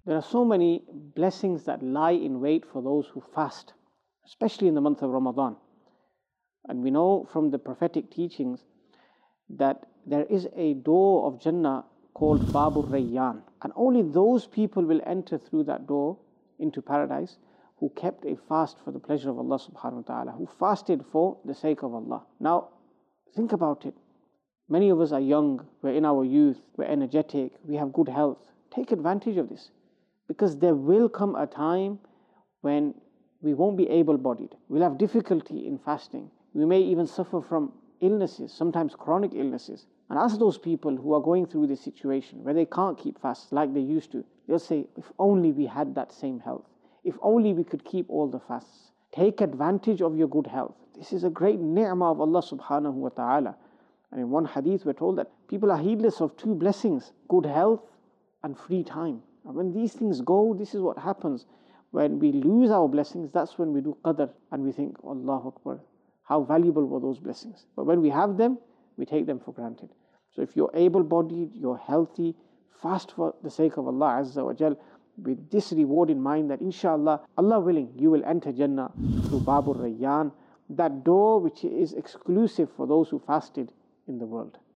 There are so many blessings that lie in wait for those who fast, especially in the month of Ramadan. And we know from the prophetic teachings that there is a door of Jannah called Babur Rayyan, and only those people will enter through that door into paradise who kept a fast for the pleasure of Allah subhanahu wa ta'ala, who fasted for the sake of Allah. Now, think about it. Many of us are young, we're in our youth, we're energetic, we have good health. Take advantage of this, because there will come a time when we won't be able-bodied. We'll have difficulty in fasting. We may even suffer from illnesses, sometimes chronic illnesses. And ask those people who are going through this situation where they can't keep fasts like they used to. They'll say, if only we had that same health. If only we could keep all the fasts. Take advantage of your good health. This is a great ni'mah of Allah subhanahu wa ta'ala. And in one hadith we're told that people are heedless of two blessings, good health and free time. And when these things go, this is what happens. When we lose our blessings, that's when we do qadr and we think, Allahu Akbar, how valuable were those blessings. But when we have them, we take them for granted. So if you're able-bodied, you're healthy, fast for the sake of Allah Azza wa Jal, with this reward in mind that inshallah, Allah willing, you will enter Jannah through Babur Rayyan, that door which is exclusive for those who fasted in the world.